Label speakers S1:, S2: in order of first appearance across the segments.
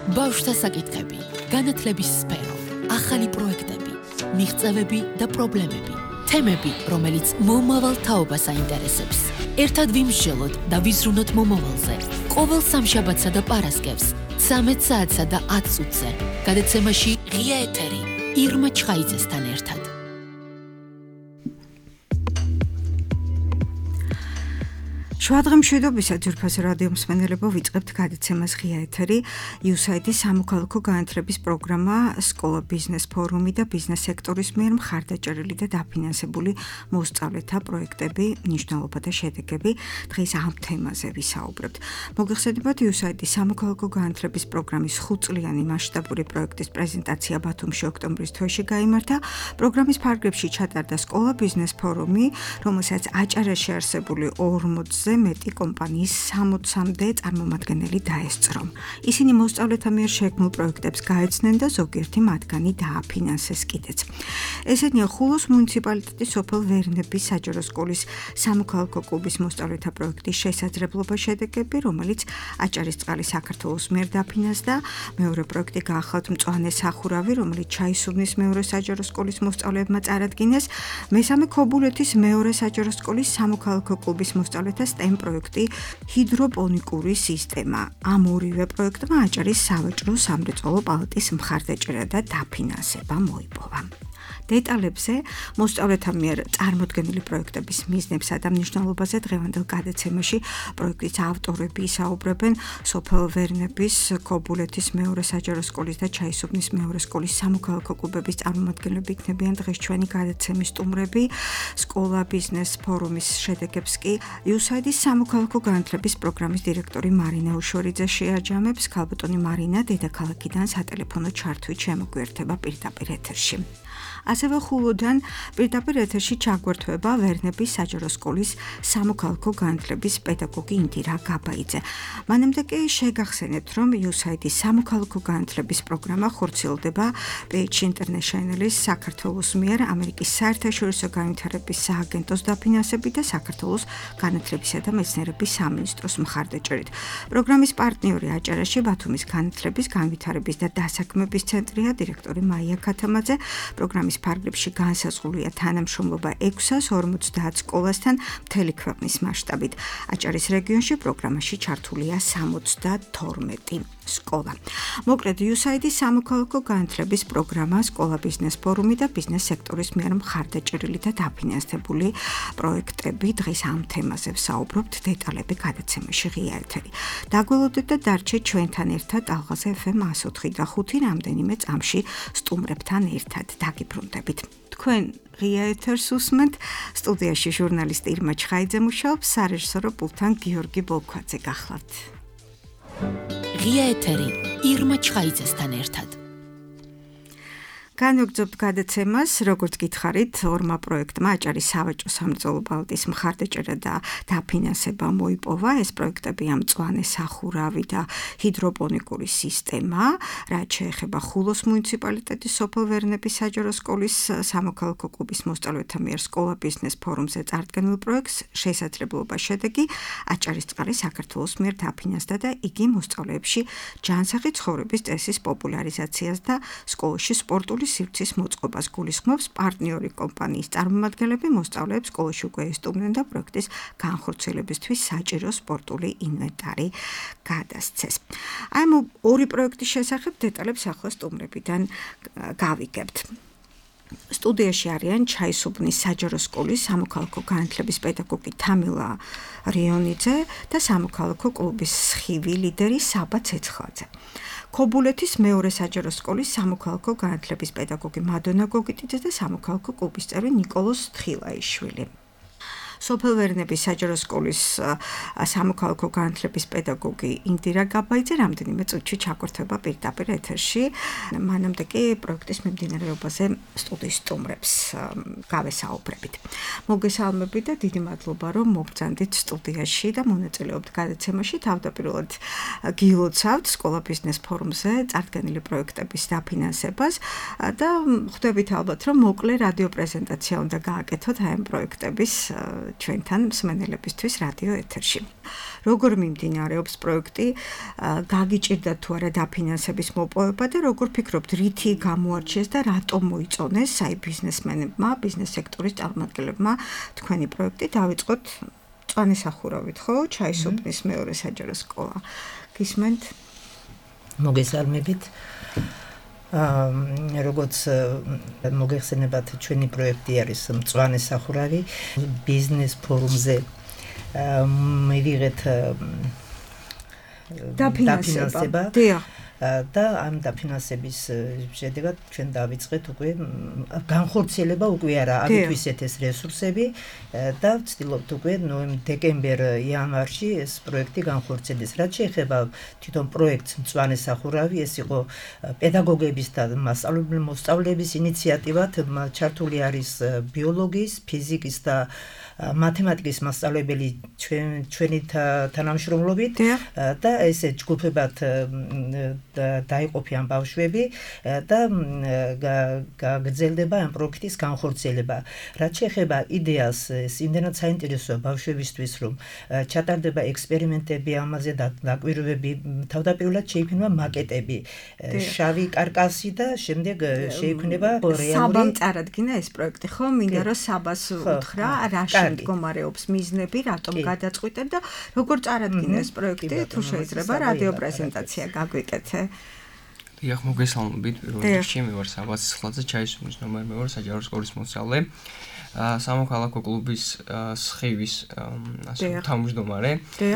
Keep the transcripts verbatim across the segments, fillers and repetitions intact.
S1: ბავშვთა საკითხები, განათლების სფერო, ახალი პროექტები, მიღწევები და პრობლემები, თემები, რომელიც მომავალ თაობას აინტერესებს. ერთად ვიმსჯელოთ და ვიზრუნოთ მომავალზე. ყოველ სამშაბათსა და პარასკევს, ცამეტ საათსა და ათ წუთზე. გადაცემაში ღია ეთერი, ირმა ჩხაიძესთან ერთად.
S2: შვადღემშვიდობისა ძვირფასო რადიო მსმენელებო, ვიწყებთ გადაცემას ღია ეთერი. იუსაიდის სამოქალაქო განათლების პროგრამა, სკოლა ბიზნეს ფორუმი და ბიზნეს სექტორის მიერ მხარდაჭერილი და დაფინანსებული მოსწავლეთა პროექტები, მნიშვნელობა და შედეგები. დღეს ამ თემაზე ვისაუბრებთ. მოგეხსენებათ, იუსაიდის სამოქალაქო განათლების პროგრამის ხუთწლიანი მასშტაბური პროექტის პრეზენტაცია ბათუმში ოქტომბრის თვეში გაიმართა. პროგრამის ფარგლებში ჩატარდა სკოლა ბიზნეს ფორუმი, რომელსაც აჭარაში არსებული ორმოცზე მეტი კომპანიის სამოცამდე წარმომადგენელი დაესწრო. ისინი მოსწავლეთა მიერ შექმნილ პროექტებს გაეცნენ და ზოგიერთი მათგანი დააფინანსეს კიდეც. ესენია ხულოს მუნიციპალიტეტის სოფელ ვერნების საჯარო სკოლის სამოქალაქო კლუბის მოსწავლეთა პროექტის შესაძლებლობა შედეგები, რომელიც აჭარისწყალი საქართველოს მიერ დაფინანსდა. მეორე პროექტი გაახლავთ მწვანე სახურავი, რომელიც ჩაისუბნის მეორე საჯარო სკოლის მოსწავლეებმა წარადგინეს. მესამე ქობულეთის მეორე საჯარო სკოლის სამოქალაქო კლუბის მოსწავლეთა STEM პროექტი ჰიდროპონიკური სისტემა. ამ ორივე პროექტმა აჭარის სავაჭრო სამრეწველო პალატის მხარდაჭერა და დაფინანსება მოიპოვა. დეტალებზე მოსწავლეთა მიერ წარმოდგენილი პროექტების მიზნებსა და მნიშვნელობაზე დღევანდელ გადაცემაში პროექტის ავტორები ისაუბრებენ. სოფელ ვერნების, ქობულეთის მეორე საჯარო სკოლის და ჩაისუბნის მეორე სკოლის სამოქალაქო კლუბების წარმომადგენლები იქნებიან დღეს ჩვენი გადაცემის სტუმრები. სკოლა ბიზნეს ფორუმის შედეგებს კი იუსაიდის სამოქალაქო განათლების პროგრამის დირექტორი მარინა უშორიძე შეაჯამებს. ქალბატონი მარინა დედაქალაქიდან სატელეფონო ჩართვით შემოგვიერთება პირდაპირ ეთერში. ასევე ხულოდან პირდაპირ ეთერში ჩაგვერთვება ვერნების საჯარო სკოლის სამოქალაქო განათლების პედაგოგი ინდირა გაბაიძე. მანამდე კი შეგახსენებთ, რომ იუსაიდის სამოქალაქო განათლების პროგრამა ხორციელდება პეიჩ ინტერნეშნალის საქართველოს მიერ ამერიკის საერთაშორისო განვითარების სააგენტოს დაფინანსებით და საქართველოს განათლებისა და მეცნიერების სამინისტროს მხარდაჭერით. პროგრამის პარტნიორი აჭარაში ბათუმის განათლების, განვითარების და დასაქმების ცენტრია დირექტორი მაია ქათამაძე. პროგრამის ფარგლებში განსაზღვრულია თანამშრომლობა ექვსას ორმოცდაათ სკოლასთან მთელი ქვეყნის მასშტაბით. აჭარის რეგიონში პროგრამაში ჩართულია სამოცდათორმეტი სკოლა. მოკლედ, იუსაიდის სამოქალაქო განათლების პროგრამა, სკოლა ბიზნეს ფორუმი და ბიზნეს სექტორის მიერ მხარდაჭერილი და დაფინანსებული პროექტები. დღეს ამ თემაზე ვსაუბრობთ, დეტალები გადაცემაში ღია ეთერი. დაგველოდეთ და დარჩეთ ჩვენთან ერთად ალღაზ ეფ ემ εκατო ოთხი და ხუთი რამდენიმე წამში სტუმრებთან ერთად. დაგიბრუნდებით. თქვენ ღია ეთერს უსმენთ. სტუდიაში ჟურნალისტი ირმა ჩხაიძე მუშაობს, სარეჟისორო პულტთან გიორგი ბოლქვაძე გახლავთ.
S1: ღია ეთერი, ირმა ჩხაიძესთან ერთად.
S2: განვაგრძობთ გადაცემას, როგორც გითხარით, ორმა პროექტმა აჭარის სავაჭრო სამრეწველო პალატის მხარდაჭერა და დაფინანსება მოიპოვა. ეს პროექტებია მწვანე სახურავი და ჰიდროპონიკური სისტემა, რაც შეეხება ხულოს მუნიციპალიტეტის სოფელ ვერნების საჯარო სკოლის სამოქალაქო კლუბის მოსწავლეთა მიერ სკოლა ბიზნეს ფორუმზე წარდგენილ პროექტს შესაძლებლობა შედეგი აჭარისწყალი საქართველოს მიერ დაფინანსდა და იგი მოსწავლეებში ჯანსაღი ცხოვრების წესის პოპულარიზაციას და სკოლაში სპორტული სივრცის მოწყობას გულისხმობს. პარტნიორი კომპანიის წარმომადგენლები მოსწავლეებს სკოლაში უკვე ესტუმრნენ და პროექტის განხორციელებისთვის საჭირო სპორტული ინვენტარი გადასცეს. აი ამ ორი პროექტის შესახებ დეტალებს ახლა სტუმრებიდან გავიგებთ. სტუდიაში არიან ჩაისუბნის საჯარო სკოლის სამოქალაქო განათლების პედაგოგი თამილა რიონიძე და სამოქალაქო კლუბის სხივი ლიდერი საბა ცეცხლაძე. ქობულეთის მეორე საჯარო სკოლის სამოქალაქო განათლების პედაგოგი მადონა გოგიტიძე და სამოქალაქო კლუბის წევრი ნიკოლოზ თხილაიშვილი. სოფელ ვერნების საჯარო სკოლის სამოქალაქო განათლების პედაგოგი ინდირა გაბაიძე რამდენიმე წუთში ჩაგვერთვება პირდაპირ ეთერში. მანამდე კი პროექტის მიმდინარეობაზე სტუდიის სტუმრებს გავესაუბრებით. მოგესალმებით და დიდი მადლობა, რომ მოგწანდით სტუდიაში და მონაწილეობთ გადაცემაში. თავდაპირველად გილოცავთ სკოლა ბიზნეს ფორუმზე წარდგენილი პროექტების დაფინანსებას და ხვდებით ალბათ, რომ მოკლე რადიო პრეზენტაცია უნდა გააკეთოთ აი ამ პროექტების ჩვენთან მსმენელებისთვის რადიო ეთერში. როგორ მიმდინარეობს პროექტი? გაგიჭირდათ თუ არა დაფინანსების მოპოვება და როგორ ფიქრობთ, რითი გამოარჩიეს და რატომ მოიწონეს აი ბიზნესმენებმა, ბიზნეს სექტორის წარმომადგენლებმა თქვენი პროექტი დავიწყოთ მწვანე სახურავით, ხო? ჩაისოფნის მეორე საჯარო სკოლა. გისმენთ?
S3: მოგესალმებით. აა როგორც მოგეხსენებათ, ჩვენი პროექტი არის მწვანე სახურავი ბიზნეს ფორუმზე. მივიღეთ
S2: დაფინანსება
S3: და ამ დაფინანსების შედეგად ჩვენ დავიწყეთ უკვე განხორციელება უკვე არა აგითვისეთ ეს რესურსები და ვცდილობთ უკვე ნოემბერ-დეკემბერ-იანვარში ეს პროექტი განხორციელდეს. რაც შეეხება თვითონ პროექტს მწვანე სახურავი, ეს იყო პედაგოგების და მოსწავლეების ინიციატივად, ჩართული არის ბიოლოგიის, ფიზიკის და მათემატიკის მასწავლებელი ჩვენი თანამშრომლობით და ესე ჯგუფებად დაიყოფიან ბავშვები და გაგრძელდება ამ პროექტის განხორციელება. რაც შეეხება იდეას, ეს იმდენად საინტერესოა ბავშვებისთვის, რომ ჩატარდება ექსპერიმენტები ამაზე და დაკვირვებები, თავდაპირველად შეიქმნება მაკეტები, შავი კარკასი და შემდეგ შეიქმნება რეალური.
S2: საბამ წარადგინა ეს პროექტი, ხო? მინდა რომ საბას უთხრა, რაში მდგომარეობს მიზნები, რატომ გადაწყვიტეთ და როგორ წარადგინა ეს პროექტი, თუ შეიძლება რადიო პრეზენტაცია გაგვიკეთე.
S4: დიახ, მოგესალმებით. პირველ რიგში მე ვარ საბას სხლაძე, ჩაისოფნის ნომერ მე ვარ საჯარო სკოლის მოსწავლე. სამოქალაქო კლუბის სხივის ასე თავმჯდომარე.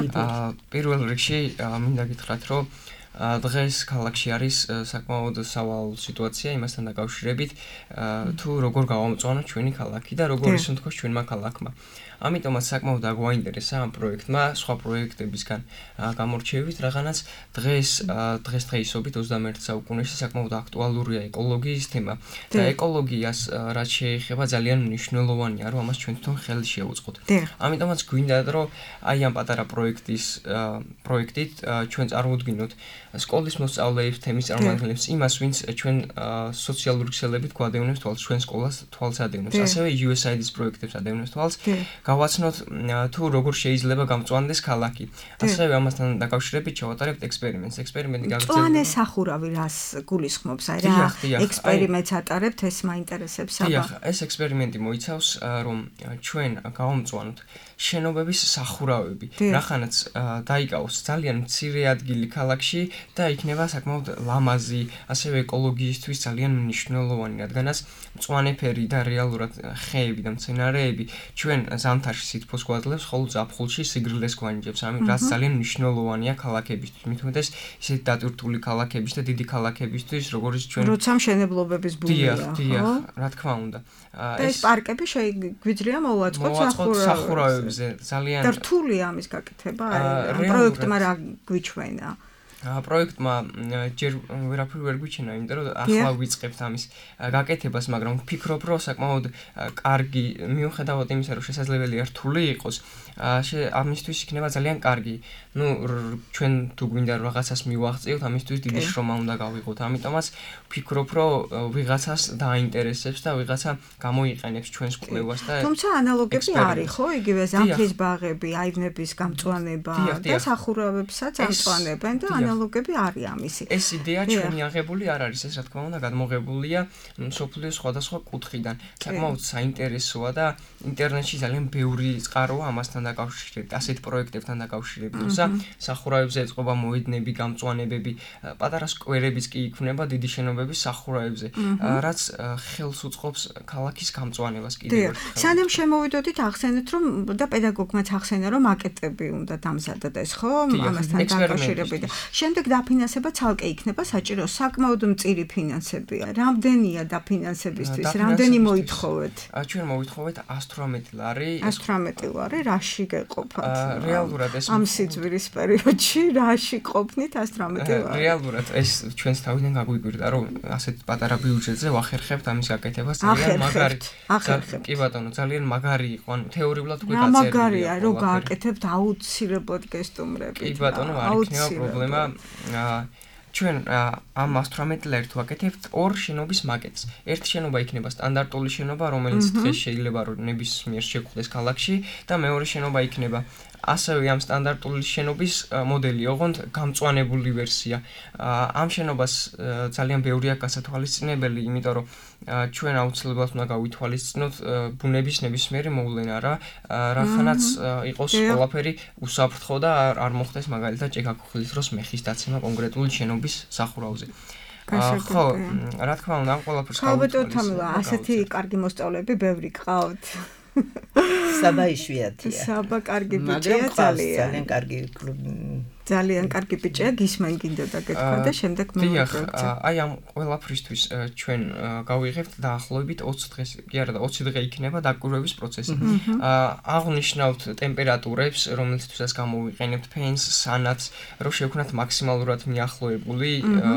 S4: პირველ რიგში მინდა გითხრათ, რომ დღეს ქალაქში არის საკმაოდ სავალალო სიტუაცია იმასთან დაკავშირებით, თუ როგორ გავამწვანოთ ჩვენი ქალაქი და როგორ ისუნთქოს ჩვენმა ქალაქმა. ამიტომაც საკმაოდ აგვაინტერესა ამ პროექტმა სხვა პროექტებისგან გამორჩევით, რაღაცნაირად დღეს დღესდღეობით ოცდამეერთე საუკუნეში საკმაოდ აქტუალურია ეკოლოგიის თემა და ეკოლოგიას რაც შეეხება ძალიან მნიშვნელოვანია, რომ ამას ჩვენ თვითონ ხელი შევუწყოთ. ამიტომაც გვინდა რომ აი ამ პატარა პროექტის პროექტით ჩვენ წარმოვდგინოთ სკოლის მოსწავლეებს, თემის წარმომადგენლებს, იმას, ვინც ჩვენ სოციალური ქსელებით გვადევნებს თვალს, ჩვენ სკოლას თვალს ადევნებს, ასევე იუ ეს აი დის პროექტებს ადევნებს თვალს. გავაცნოთ თუ როგორ შეიძლება გამწვანდეს ქალაქი. ასევე ამასთან დაკავშირებით ჩავატარებთ ექსპერიმენტს. ექსპერიმენტი გაგრძელდება.
S2: მწვანე სახურავი რას გულისხმობს? აი რა ექსპერიმენტს ატარებთ, ეს მაინტერესებს აბა.
S4: დიახ, ეს ექსპერიმენტი მოიცავს, რომ ჩვენ გავამწვანოთ შენობების სახურავები, რახანაც დაიკავოს ძალიან მცირე ადგილი ქალაქში და იქნება საკმაოდ ლამაზი, ასევე ეკოლოგიისთვის ძალიან მნიშვნელოვანი, რადგანაც მწვანე ფერი და რეალურად ხეები და მცენარეები ჩვენ ზამთარში სითბოს გვაძლევს, ხოლო ზაფხულში სიგრილეს გვანიჭებს. ამით რაც ძალიან მნიშვნელოვანია ქალაქებისთვის, მით უმეტეს ისეთი დატვირთული ქალაქების და დიდი ქალაქებისთვის, როგორც ჩვენ
S2: როცა მშენებლობების ბუმია, ხო?
S4: დიახ, რა თქმა უნდა.
S2: ეს პარკები შეგვიძლია მოვაწყოთ
S4: სახურავებზე. ძალიან
S2: და რთულია ამის გაკეთება, აი პროექტმა რა გვიჩვენა?
S4: პროექტმა ჯერ ვერაფერი ვერ გვიჩვენა, იმიტომ რომ ახლა ვიწყებთ ამის გაკეთებას, მაგრამ ვფიქრობ, რომ საკმაოდ კარგი მიუხედავად იმისა, რომ შესაძლებელია რთული იყოს, ამისთვის იქნება ძალიან კარგი. ნუ ჩვენ თუ გვინდა რაღაცას მივაღწიოთ, ამისთვის დიდი შრომა უნდა გავიღოთ. ამიტომაც ვფიქრობ, რომ ვიღაცას დააინტერესებს და ვიღაცა გამოიყენებს ჩვენს კვლევას და
S2: თუმცა ანალოგები არის, ხო? იგივე ზამთრის ბაღები, აივნების გამწვანება და სახურავებსაც ამწვანებენ და ანალოგები არის ამისი.
S4: ეს იდეა ჩვენი აღებული არ არის, ეს რა თქმა უნდა გადმოღებულია მსოფლიოს სხვადასხვა კუთხიდან. საკმაოდ საინტერესოა და ინტერნეტში ძალიან ბევრი წყაროა ამასთან დაკავშირებით, ასეთ პროექტებთან დაკავშირებით. თუმცა სახურავებზე ეწყობა მოედნები, გამწვანებები, პატარა სკვერებიც კი იქმნება დიდი შენობების სახურავებზე, რაც ხელს უწყობს ქალაქის გამწვანებას კიდევ ერთხელ.
S2: სანამ შემოვიდოდით, ახსენეთ, რომ და პედაგოგმაც ახსენა, რომ მაკეტები უნდა დამზადდეს, ხო? ამასთან დაკავშირებით. შემდეგ დაფინანსება ცალკე იქნება საჭირო, საკმაოდ მწირი ფინანსებია. რამდენია დაფინანსებისთვის? რამდენი მოითხოვეთ?
S4: ჩვენ მოითხოვეთ ასტრომეტი ლარი.
S2: ასტრომეტი ლარი რაში გეყოფათ?
S4: რეალურად ეს
S2: ამ სიძვირის პერიოდში რაში ყოფნით ასტრომეტი ლარი?
S4: რეალურად ეს ჩვენს თავიდან გაგვიგვირდა, რომ ასეთ პატარა ბიუჯეტზე ვახერხებთ ამის გაკეთებას ძალიან მაგარი.
S2: ახერხებთ.
S4: კი ბატონო, ძალიან მაგარი იყო, ანუ თეორიულად უკვე
S2: გაწერილია. მაგარია, რომ გააკეთებთ აუცილებლად გესტუმრებით.
S4: კი ბატონო, არ იქნება პრობლემა. ჩვენ ამ ათორმეტ ლერტს ვაკეთებთ ორ შენობის მაკეტს. ერთი შენობა იქნება სტანდარტული შენობა, რომელიც დღეს შეიძლება რომ ნებისმიერ შეგვხვდეს ქალაქში და მეორე შენობა იქნება ასევე ამ სტანდარტული შენობის მოდელი, ოღონდ გამწვანებული ვერსია. ამ შენობას ძალიან ბევრია გასათვალისწინებელი, იმიტომ რომ ჩვენ აუცილებლად უნდა გავითვალისწინოთ ბუნების ნებისმიერი მოვლენა რა, რახანაც იყოს ყველაფერი უსაფრთხო და არ მოხდეს მაგალითად ჭექაქუხილის დროს მეხის დაცემა კონკრეტული შენობის სახურავზე. ხო, რა თქმა უნდა, ამ ყველაფერს
S2: გავვითვალისწინოთ. ალბათ თამლა, ასეთი კარგი მოსწავლეები ბევრი გყავთ.
S3: საბა იშვიათია.
S2: საბა კარგი ბიჭია ძალიან.
S3: ძალიან კარგი
S2: ძალიან კარგი ბიჭია, გისმენ გინდოდა გეთქვა და შემდეგ
S4: მოვიწყებთ. აი ამ ყველაფრისთვის ჩვენ გავიღებთ დაახლოებით ოცი დღეს, კი არა და ოცი დღე იქნება დაკვირვების პროცესი. აღნიშნავთ ტემპერატურებს, რომელთვისაც გამოვიყენებთ ფენს, სანაც, რომ შევქნათ მაქსიმალურად მიახლოებული,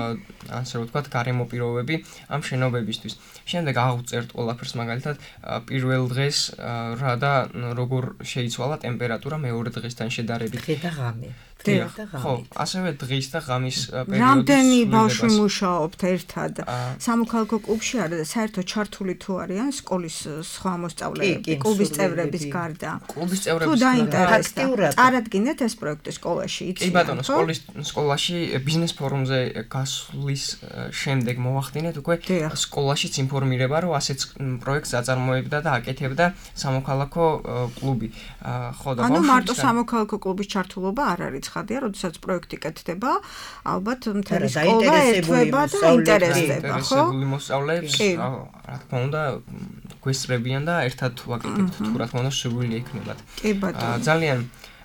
S4: ასე რომ ვთქვათ, გარემო პირობები ამ შენობებისთვის. შემდეგ აღვწერთ ყველაფერს მაგალითად პირველ დღეს რა და როგორ შეიცვალა ტემპერატურა მეორე დღესთან შედარებით.
S3: დღე და ღამე.
S4: ხო, ასევე დღის და ღამის პერიოდის.
S2: რამდენი ბავშვი მუშაობთ ერთად? სამოქალაქო კლუბში არა და საერთოდ ჩართული თუ არიან სკოლის სხვა მოსწავლეები, კლუბის წევრების გარდა?
S4: კლუბის წევრების
S2: თუ დაინტერესდა, წარადგინეთ ეს პროექტი სკოლაში, იცი?
S4: კი ბატონო, სკოლის სკოლაში ბიზნეს ფორუმზე გასვლის შემდეგ მოვახდინეთ უკვე სკოლაშიც ინფორმირება, რომ ასეთ პროექტს აწარმოებდა და აკეთებდა სამოქალაქო კლუბი. ხო და
S2: ანუ მარტო სამოქალაქო კლუბის ჩართულობა არ არის ხადია, როდესაც პროექტი კეთდება, ალბათ მთელი სკოლა ერთვება და ინტერესდება, ხო?
S4: ინტერესებული მოსწავლეებს, რა თქმა უნდა, გვესწრებიან და ერთად ვაკეთებთ, თუ რა თქმა უნდა, შეგვიძლია იქნებათ.
S2: კი ბატონო.
S4: ძალიან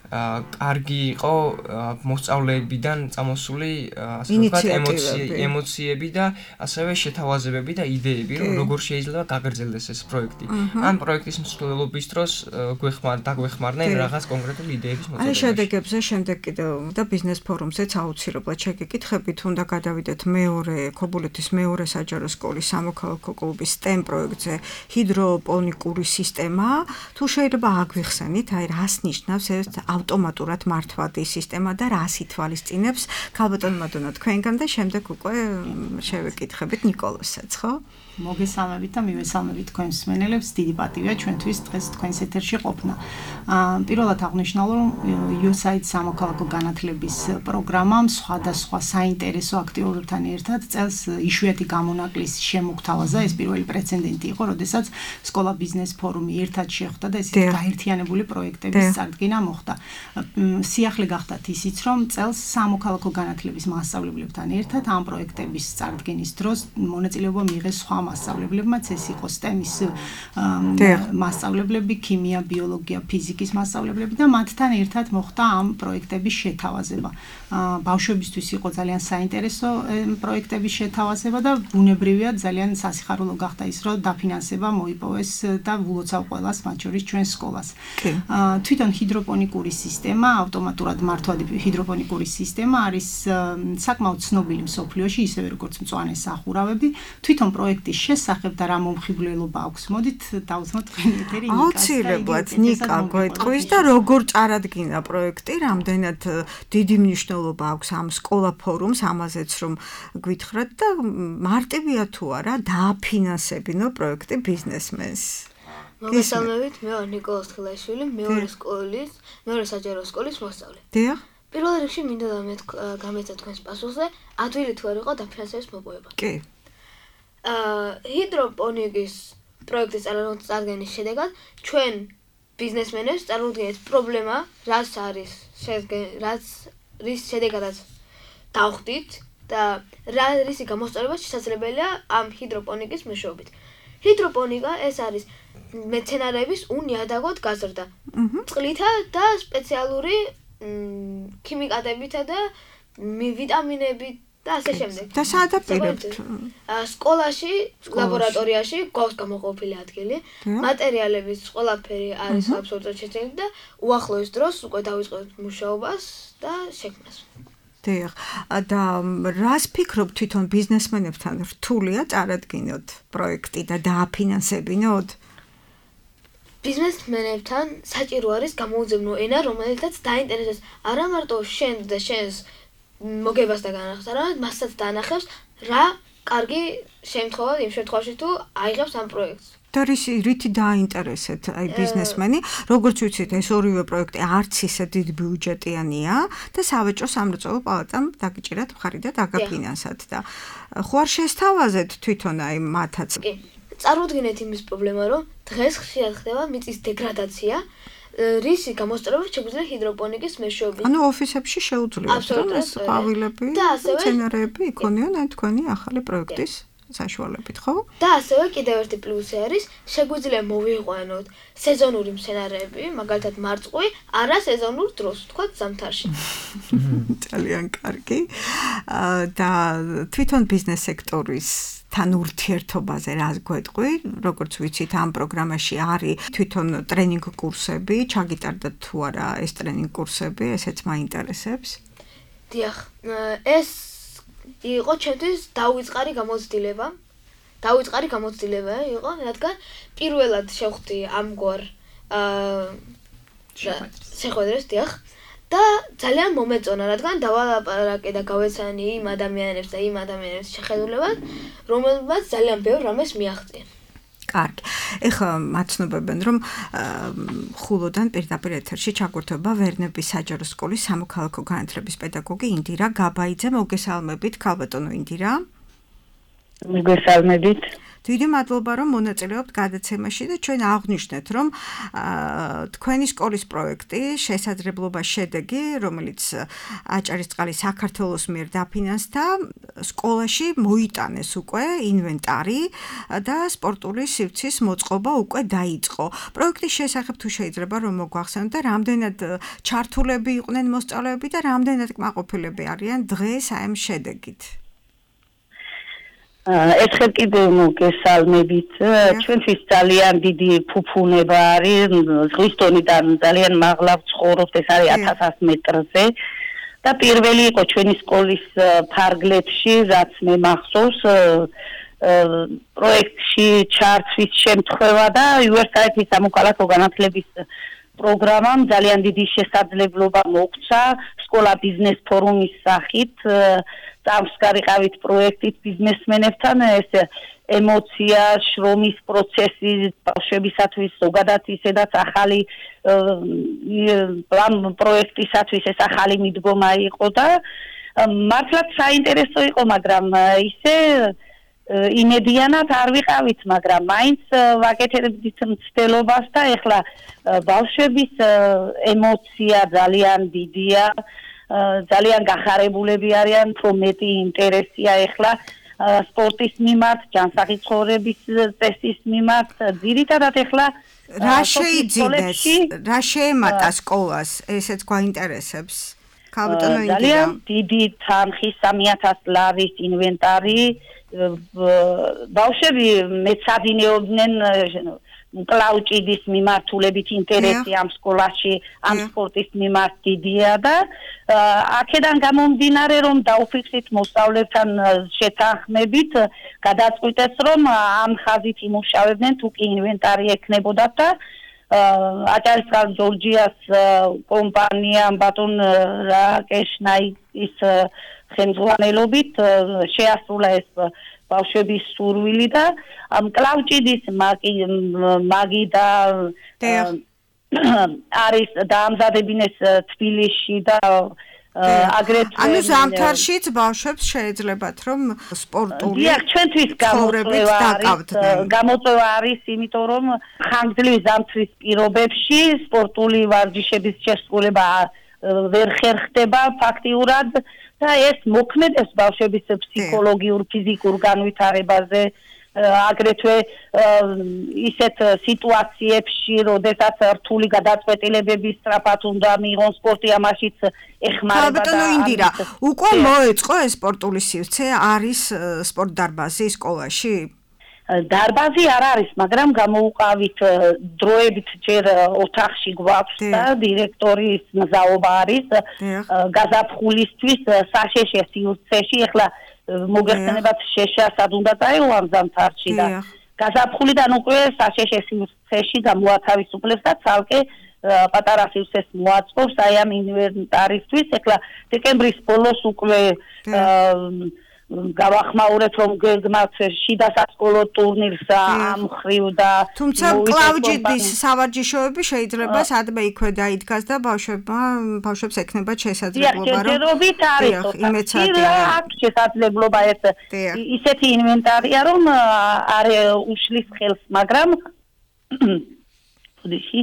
S4: კარგი იყო მოსწავლეებიდან წამოსული, ასე ვთქვათ, ემოციები, ემოციები და ასევე შეთავაზებები და იდეები, რომ როგორ შეიძლება გაგრძელდეს ეს პროექტი. ამ პროექტის მსვლელობის დროს გვეხმარ დაგვეხმარნენ რაღაც კონკრეტული იდეების მოწოდებაში.
S2: აი შედეგებზე შემდეგ კიდევ და ბიზნეს ფორუმზეც აუცილებლად შეგეკითხებით, უნდა გადავიდეთ მეორე ქობულეთის მეორე საჯარო სკოლის სამოქალაქო კლუბის STEM პროექტზე ჰიდროპონიკური სისტემა. თუ შეიძლება აგვიხსენით, აი რას ნიშნავს ეს ავტომატურად მართვადი სისტემა და რას ითვალისწინებს? ქალბატონ მადონა თქვენგან და შემდეგ უკვე შევეკითხებით ნიკოლოსაც, ხო?
S5: მოგესალმებით და მივესალმებით თქვენს მსმენელებს. დიდი პატივია ჩვენთვის დღეს თქვენს ეთერში ყოფნა. აა პირველად აღნიშნავ, რომ იუ ეს აი დი სამოქალაქო განათლების პროგრამამ სხვადასხვა საინტერესო აქტიურობებთან ერთად წელს იშვიათი გამონაკლის შემოგთავაზა. ეს პირველი პრეცედენტი იყო, როდესაც სკოლა ბიზნეს ფორუმი ერთად შეხვდა და ესეთი გაერთიანებული პროექტების წარდგენა მოხდა. სიახლე გახდათ ისიც, რომ წელს სამოქალაქო განათლების მასწავლებლებთან ერთად ამ პროექტების წარდგენის დროს მონაწილეობა მიიღეს სხვა მასწავლებლებმაც, ეს იყო STEM-ის მასწავლებლები, ქიმია, ბიოლოგია, ფიზიკის მასწავლებლები და მათთან ერთად მოხდა ამ პროექტების შეთავაზება. ბავშვებისთვის იყო ძალიან საინტერესო პროექტების შეთავაზება და ბუნებრივია ძალიან სასიხარულო გახდა ის, რომ დაფინანსება მოიპოვეს და ულოცავ ყველას, მათ შორის ჩვენ სკოლას. თვითონ ჰიდროპონიკური სისტემა, ავტომატურად მართვადი ჰიდროპონიკური სისტემა არის საკმაოდ ცნობილი მსოფლიოში, ისევე როგორც მწვანე სახურავები. თვითონ პროექტის შესახებ და რა მომხიბვლელობა აქვს, მოდით დავუძმოთ თქვენი ეთერი ნიკას.
S2: აუცილებლად ნიკა გვეტყვის და როგორ წარადგინა პროექტი, რამდენად დიდი მნიშვნელობა აქვს ამ სკოლა ფორუმს, ამაზეც რომ გვითხრათ და მარტივია თუ არა დააფინანსებინო პროექტი ბიზნესმენს.
S6: მოგესალმებით, მე ვარ ნიკოლოზ თხილაიშვილი, მეორე სკოლის, მეორე საჯარო სკოლის მოსწავლე.
S2: დიახ.
S6: პირველ რიგში მინდა გამეცადოთ თქვენს პასუხზე, ადვილი თუ არ იყო დაფინანსების მოპოვება.
S2: კი.
S6: აა ჰიდროპონიკის პროექტის წარდგენის შედეგად ჩვენ ბიზნესმენებს წარმოუდგენთ პრობლემა, რაც არის რაც რის შედეგადაც დავხდით და რა რისი გამოსწორება შესაძლებელია ამ ჰიდროპონიკის მეშვეობით. ჰიდროპონიკა ეს არის მეცენარეების უნიადაგოდ გაზრდა. წყლითა და სპეციალური ქიმიკატებითა და ვიტამინებით და ასე შემდეგ.
S2: და საადაპტირებთ.
S6: სკოლაში, ლაბორატორიაში გვაქვს გამოყოფილი ადგილი, მატერიალების ყველაფერი არის აბსოლუტურად შეცვლილი და უახლოეს დროს უკვე დავიწყებთ მუშაობას და შექმნას.
S2: დიახ. და რას ფიქრობთ თვითონ ბიზნესმენებთან რთულია წარადგინოთ პროექტი და დააფინანსებინოთ?
S6: ბიზნესმენებთან საჭირო არის გამოუძებნო ენა, რომელთაც დაინტერესებს არა მარტო შენ და შენს მოგებას და განახსნა, რომ მასაც დაანახებს რა კარგი შემთხვევა იმ შემთხვევაში თუ აიღებს ამ პროექტს.
S2: და რისი რითი დაინტერესეთ აი ბიზნესმენი, როგორც ვიცით, ეს ორივე პროექტი არც ისე დიდი ბიუჯეტიანია და სავაჭრო სამრეწველო პალატამ დაგიჭირათ მხარი და დაგაფინანსათ და ხო არ შესთავაზეთ თვითონ აი მათაც.
S6: კი. წარმოუდგინეთ იმის პრობლემა, რომ დღეს ხშირად ხდება მიწის დეგრადაცია, რისი გამოსწორებით შეგვიძლია ჰიდროპონიკის მეშვეობით.
S2: ანუ ოფისებში შეუძლიათ რომ ეს ყვავილები, მცენარეები იქონიონ აი თქვენი ახალი პროექტის საშუალებით, ხო?
S6: და ასევე კიდევ ერთი პლუსი არის, შეგვიძლია მოვიყვანოთ სეზონური მცენარეები, მაგალითად მარწყვი, არა სეზონურ დროს, ვთქვათ ზამთარში.
S2: ძალიან კარგი. და თვითონ ბიზნეს სექტორის თან ურთიერთობაზე რას გვეტყვი, როგორც ვიცით, ამ პროგრამაში არის თვითონ ტრენინგ კურსები, ჩაგიტარდათ თუ არა ეს ტრენინგ კურსები, ესეც მაინტერესებს.
S6: დიახ, ეს იყო ჩემთვის დაუვიწყარი გამოცდილება. დაუვიწყარი გამოცდილება იყო, რადგან პირველად შევხვდი ამგვარ შეხვედრას, დიახ. და ძალიან მომეწონა, რადგან დავალაპარაკე და გავეცანი იმ ადამიანებს და იმ ადამიანებს შეხედულებად, რომელმაც ძალიან ბევრ რამეს მიაღწია.
S2: კარგი. ეხლა მაცნობებენ, რომ ხულოდან პირდაპირ ეთერში ჩაგვერთვება ვერნების საჯარო სკოლის სამოქალაქო განათლების პედაგოგი ინდირა გაბაიძე. მოგესალმებით, ქალბატონო ინდირა.
S7: მოგესალმებით.
S2: დიდი მადლობა, რომ მონაწილეობთ გადაცემაში და ჩვენ აღვნიშნეთ, რომ თქვენი სკოლის პროექტი შესაძლებლობა შედეგი, რომელიც აჭარისწყალი საქართველოს მიერ დაფინანსდა, სკოლაში მოიტანეს უკვე ინვენტარი და სპორტული სივრცის მოწყობა უკვე დაიწყო. პროექტის შესახებ თუ შეიძლება რომ მოგვახსენოთ და რამდენად ჩართულები იყვნენ მოსწავლეები და რამდენად კმაყოფილები არიან დღეს აი ამ შედეგით.
S7: ერთხელ კიდევ მოგესალმებით. ჩვენთვის ძალიან დიდი ფუფუნება არის, ზღვის დონიდან ძალიან მაღლა ვცხოვრობთ, ეს არის ათას ათას მეტრზე. და პირველი იყო ჩვენი სკოლის ფარგლებში, რაც მე მახსოვს, პროექტში ჩართვის შემთხვევა და იუესაიდის სამოქალაქო განათლების პროგრამამ ძალიან დიდი შესაძლებლობა მოგვცა სკოლა ბიზნეს ფორუმის სახით წამსგარიყავით პროექტით ბიზნესმენებთან ეს ემოცია, შრომის პროცესი ბავშვებისათვის ზოგადად ისედაც ახალი ამ პროექტისათვის ეს ახალი მიდგომა იყო და მართლაც საინტერესო იყო, მაგრამ ისე იმედიანად არ ვიყავით, მაგრამ მაინც ვაკეთებდით მცდელობას და ეხლა ბავშვების ემოცია ძალიან დიდია, ძალიან გახარებულები არიან, უფრო მეტი ინტერესია ეხლა სპორტის მიმართ, ჯანსაღი ცხოვრების წესის მიმართ, ძირითადად ეხლა
S2: რა შეიძინეს, რა შეემატა სკოლას, ესეც გვაინტერესებს.
S7: ძალიან დიდი თანხის სამი ათას ლარის ინვენტარი, ბავშვები მეცადინეობდნენ კლაუჭიდის მიმართულებით ინტერესი ამ სკოლაში, ამ სპორტის მიმართ დიდია და აქედან გამომდინარე რომ დაუფიქრეთ მოსწავლეებთან შეთანხმებით, გადაწყვიტეს რომ ამ ხაზით იმუშავებდნენ თუ კი ინვენტარი ექნებოდათ და აჭარისწყალ ჯორჯიას კომპანიამ ბატონ რაკეშ ნაიკის ხელმძღვანელობით შეასრულა ეს ბავშვების სურვილი და ამ კლაუჭიდის მაგი და არის დაამზადებინეს თბილისში და აგრეთვე
S2: ანუ ზამთარშიც ბავშვებს შეეძლებათ რომ სპორტული
S7: ჩვენთვის გამოწვევა არის, იმიტომ რომ ხანგრძლივი ზამთრის პირობებში სპორტული ვარჯიშების შესრულება ვერ ხერხდება ფაქტიურად და ეს მოქმედებს ბავშვების ფსიქოლოგიურ, ფიზიკურ განვითარებაზე, აგრეთვე ისეთ სიტუაციებში, როდესაც რთული გადაწყვეტილებები სწრაფად უნდა მიიღონ სპორტი, ამაშიც ეხმარება და
S2: ბატონო ინდირა, უკვე მოეწყო ეს სპორტული სივრცე, არის სპორტ დარბაზი სკოლაში?
S7: დარბაზი არ არის, მაგრამ გამოუყავით დროებით ჯერ ოთახში გვაქვს და დირექტორის მზაობა არის გაზაფხულისთვის საშეშე სივრცეში, ეხლა მოგეხსენებათ შეშასაც უნდა წაიღო ამ ზამთარში და გაზაფხულიდან უკვე საშეშე სივრცეში გამოათავისუფლებს და ცალკე პატარა სივრცეს მოაწყობს აი ამ ინვენტარისთვის. ეხლა დეკემბრის ბოლოს უკვე გავახმაურეთ რომ გეგმავთ შიდა სასკოლო ტურნირს ამ ხრივ და
S2: თუმცა კლავჯიდის სავარჯიშოები შეიძლება სადმე იქვე დაიდგას და ბავშვებმა ბავშვებს ექნება შესაძლებლობა რომ იმეცადიან
S7: აქვს შესაძლებლობა ეს ისეთი ინვენტარია რომ არ უშლის ხელს მაგრამ ფუდიში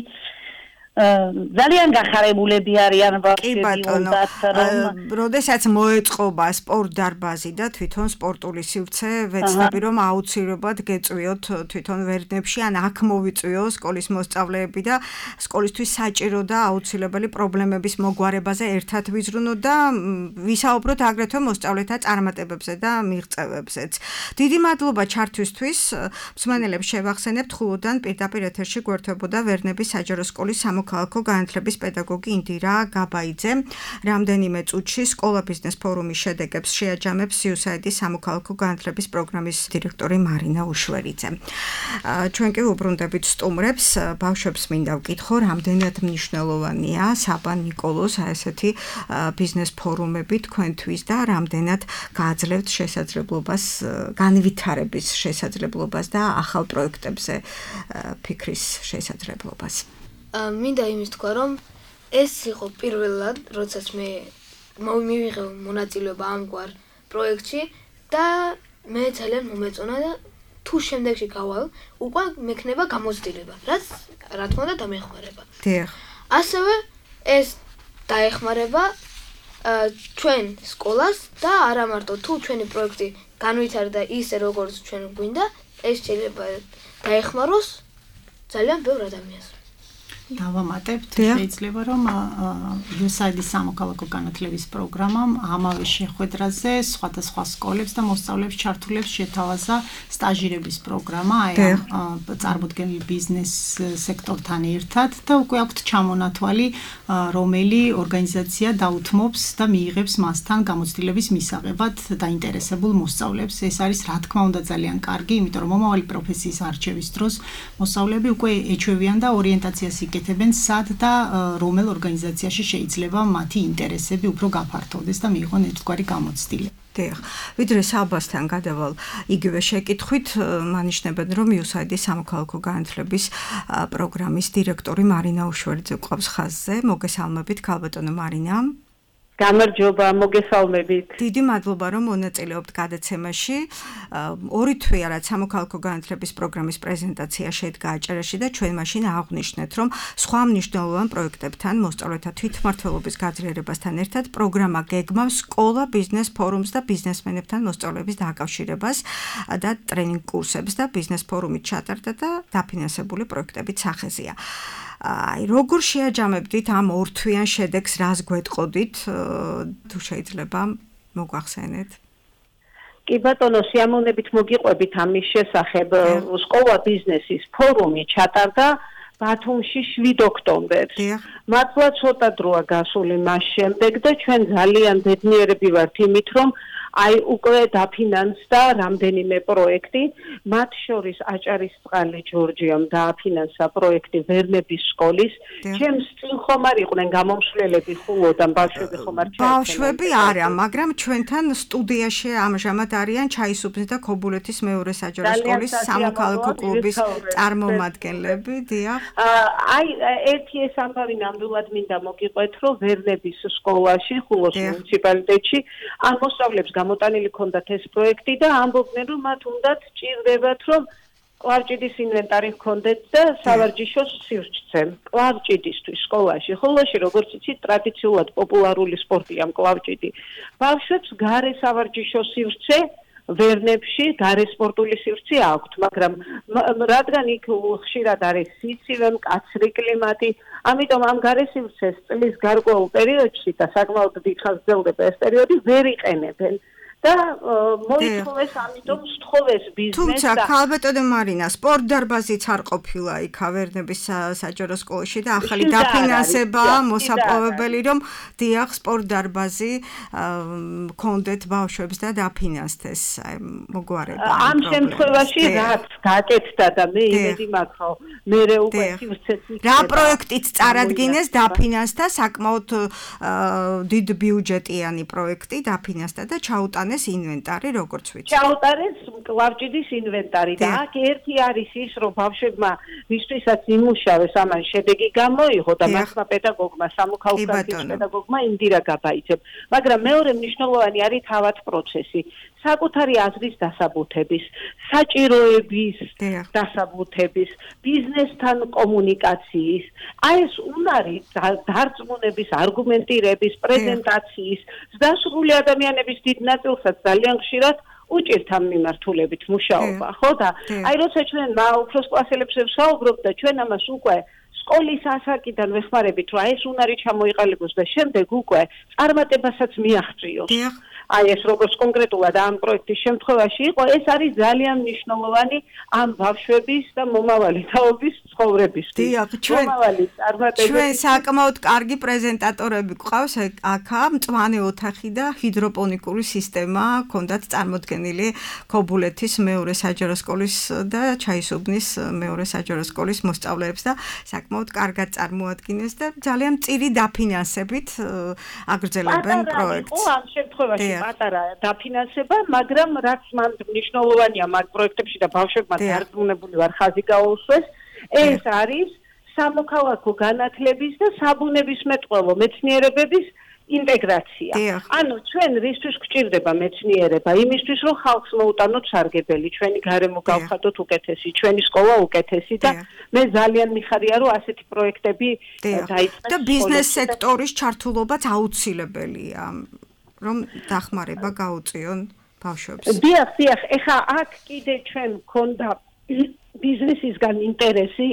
S7: ძალიან გახარებულები არიან ბავშვები უნდათ რომ
S2: როდესაც მოეწყობა სპორტ დარბაზი და თვითონ სპორტული სივრცე ვეცდები რომ აუცილებლად გეწვიოთ თვითონ ვერნებში ან აქ მოვიწვიო სკოლის მოსწავლეები და სკოლისთვის საჭირო და აუცილებელი პრობლემების მოგვარებაზე ერთად ვიზრუნოთ და ვისაუბროთ აგრეთვე მოსწავლეთა წარმატებებზე და მიღწევებზეც. დიდი მადლობა ჩართვისთვის. მსმენელებს შევახსენებთ ხულოდან პირდაპირ ეთერში გვერდებოდა ვერნების საჯარო სკოლის სამოქალაქო განათლების პედაგოგი ინდირა გაბაიძე. რამდენიმე წუთში სკოლა ბიზნეს ფორუმის შედეგებს შეაჯამებს სიუსაიდის სამოქალაქო განათლების პროგრამის დირექტორი მარინა უშვერიძე. ჩვენ კი უბრუნდებით სტუმრებს, ბავშვებს მინდა ვკითხო, რამდენად მნიშვნელოვანია საბა ნიკოლოს ესეთი ბიზნეს ფორუმები თქვენთვის და რამდენად გააძლევთ შესაძლებლობას, განვითარების შესაძლებლობას და ახალ პროექტებზე ფიქრის შესაძლებლობას.
S6: მინდა იმის თქვა, რომ ეს იყო პირველად, როდესაც მე მივიღე მონაწილეობა ამგვარ პროექტში და მე ძალიან მომეწონა და თუ შემდეგში გავალ, უკვე მექნება გამოცდილება, რაც რა თქმა უნდა დამეხმარება.
S2: დიახ.
S6: ასევე ეს დაეხმარება ჩვენ სკოლას და არა მარტო თუ ჩვენი პროექტი განვითარდა ისე როგორც ჩვენ გვინდა, ეს შეიძლება დაეხმაროს ძალიან ბევრ ადამიანს.
S5: დავამატებთ შეიძლება რომ იუსაიდის სამოქალაქო განათლების პროგრამამ ამავე შეხვედრაზე სხვადასხვა სკოლებს და მოსწავლეებს ჩართულებს შეთავაზა სტაჟირების პროგრამა აი ამ წარმოდგენილ ბიზნეს სექტორთან ერთად და უკვე აქვთ ჩამონათვალი რომელი ორგანიზაცია დაუთმობს და მიიღებს მასთან გამოცდილების მისაღებად დაინტერესებულ მოსწავლეებს. ეს არის რა თქმა უნდა ძალიან კარგი, იმიტომ რომ მომავალი პროფესიის არჩევის დროს მოსწავლეები უკვე ეჩვევიან და ორიენტაციას იკეთებენ სად და რომელ ორგანიზაციაში შეიძლება მათი ინტერესები უფრო გაფართოვდეს და მიიღონ ერთგვარი გამოცდილება.
S2: დიახ. ვიდრე საბასთან გადავალ იგივე შეკითხვით, მანიშნებენ რომ იუსაიდის სამოქალაქო განათლების პროგრამის დირექტორი მარინა უშვერიძე ყავს ხაზზე. მოგესალმებით, ქალბატონო მარინა.
S8: გამარჯობა, მოგესალმებით.
S2: დიდი მადლობა რომ მონაწილეობთ გადაცემაში. ორი თვეა რაც სამოქალაქო განათლების პროგრამის პრეზენტაცია შედგა აჭარაში და ჩვენ მაშინ აღვნიშნეთ რომ სხვა მნიშვნელოვან პროექტებთან მოსწავლეთა თვითმმართველობის გაძლიერებასთან ერთად პროგრამა გეგმავს სკოლა ბიზნეს ფორუმს და ბიზნესმენებთან მოსწავლეების დაკავშირებას და ტრენინგ კურსებს და ბიზნეს ფორუმით ჩატარდა და დაფინანსებული პროექტებით სახეზეა. აი როგორ შეაჯამებდით ამ ორთვიან შედეგს, რას გვეტყოდით, თუ შეიძლება მოგვახსენეთ?
S8: კი ბატონო, სიამოვნებით მოგიყვებით ამის შესახებ. სკოლა ბიზნესის ფორუმი ჩატარდა ბათუმში შვიდ ოქტომბერს. მართლა ცოტა დროა გასული მას შემდეგ და ჩვენ ძალიან ბედნიერები ვართ იმით, რომ აი უკვე დაფინანსდა რამდენიმე პროექტი, მათ შორის აჭარისწყალი ჯორჯიამ დააფინანსა პროექტი ვერნების სკოლის. ჩემს წინ ხომ არ იყვნენ გამომსვლელები ხულოდან ბავშვები ხომ არ ჩაერთვნენ?
S2: ბავშვები არა, მაგრამ ჩვენთან სტუდიაში ამჟამად არიან ჩაისუბნის და ქობულეთის მეორე საჯარო სკოლის სამოქალაქო კლუბის წარმომადგენლები, დიახ.
S8: აი ერთი ეს ამბავი ნამდვილად მინდა მოგიყვეთ, რომ ვერნების სკოლაში ხულოს მუნიციპალიტეტში ამ მოსწავლეებს გამოტანილი ქონდათ ეს პროექტი და ამბობდნენ რომ მათ უნდათ ჭირდებათ რომ კლავჭიდის ინვენტარი ჰქონდეთ და სავარჯიშოს სივრცე. კლავჭიდისთვის სკოლაში, ხოლოში როგორც იცით ტრადიციულად პოპულარული სპორტია კლავჭიდი. ბავშვებს გარე სავარჯიშო სივრცე ვერნებში გარე სპორტული სივრცე აქვთ, მაგრამ რადგან იქ ხშირად არის სიცივე, მკაცრი კლიმატი, ამიტომ ამ გარე სივრცეს წლის გარკვეულ პერიოდში და საკმაოდ დიდხანს გრძელდება ეს პერიოდი ვერ იყენებენ. და მოითხოვეს ამიტომ სთხოვეს ბიზნესს.
S2: თუმცა ქალბატონო მარინა, სპორტ დარბაზიც არ ყოფილა იქ ავერნების საჯარო სკოლაში და ახალი დაფინანსებაა მოსაპოვებელი, რომ დიახ სპორტ დარბაზი კონდეთ ბავშვებს და დაფინანსდეს მოგვარება.
S8: ამ შემთხვევაში რაც გაკეთდა და მე იმედი მაქვს, რომ მე უკვე ვცეცი
S2: რა პროექტიც წარადგინეს, დაფინანსდა საკმაოდ დიდ ბიუჯეტიანი პროექტი დაფინანსდა და ჩაუტანეს ინვენტარი, როგორც ვიცი.
S8: ჩაუტარეს კლავჭიდის ინვენტარი და აქ ერთი არის ის, რომ ბავშვებმა ვისთვისაც იმუშავეს ამან შედეგი გამოიღო და მათმა პედაგოგმა, სამოქალაქო პედაგოგმა ინდირა გაბაიძებ. მაგრამ მეორე მნიშვნელოვანი არის თავად პროცესი. საკუთარი აზრის დასაბუთების, საჭიროების დასაბუთების, ბიზნესთან კომუნიკაციის, აი ეს უნარი დარწმუნების, არგუმენტირების, პრეზენტაციის, დასრული ადამიანების დიდ ნაწილსაც ძალიან ხშირად უჭირთ ამ მიმართულებით მუშაობა, ხო და აი როცა ჩვენ უფროს კლასელებს ვსაუბრობთ და ჩვენ ამას უკვე სკოლის ასაკიდან ვეხმარებით, რომ ეს უნარი ჩამოიყალიბოს და შემდეგ უკვე წარმატებასაც მიაღწიოს. აი ეს როგორც კონკრეტულად ამ პროექტის შემთხვევაში იყო, ეს არის ძალიან მნიშვნელოვანი ამ ბავშვების და მომავალი თაობის ცხოვრებისთვის.
S2: დიახ, ჩვენ ჩვენ საკმაოდ კარგი პრეზენტატორები გვყავს აქა, მწვანე ოთახი და ჰიდროპონიკური სისტემა ჰქონდათ წარმოდგენილი ქობულეთის მეორე საჯარო სკოლის და ჩაისუბნის მეორე საჯარო სკოლის მოსწავლეებს და საკმაოდ კარგად წარმოადგინეს და ძალიან მწირი დაფინანსებით აგრძელებენ პროექტს.
S8: ხო, ამ შემთხვევაში პატარა დაფინანსება, მაგრამ რაც მან მნიშვნელოვანია მაგ პროექტებში და ბავშვებმა დარწმუნებული ვარ ხაზი გაუშვეს, ეს არის სამოქალაქო განათლების და საბუნებისმეტყველო მეცნიერებების ინტეგრაცია. ანუ ჩვენ რისთვის გვჭირდება მეცნიერება? იმისთვის, რომ ხალხს მოუტანოთ სარგებელი, ჩვენი გარემო გავხადოთ უკეთესი, ჩვენი სკოლა უკეთესი და მე ძალიან მიხარია, რომ ასეთი პროექტები დაიწყეს.
S2: და ბიზნეს სექტორის ჩართულობაც აუცილებელია, რომ დახმარება გაუწიონ ბავშვებს.
S8: დიახ, დიახ, ეხა აქ კიდე ჩვენ მქონდა ბიზნესისგან ინტერესი